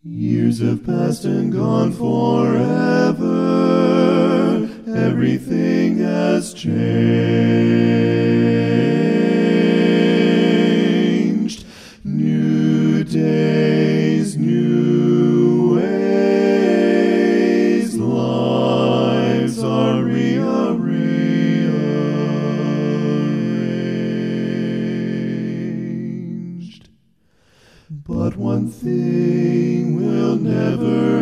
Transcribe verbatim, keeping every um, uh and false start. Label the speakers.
Speaker 1: Years have passed and gone forever. Everything has changed. New days, new ways. Lives are rearranged. But one thing will never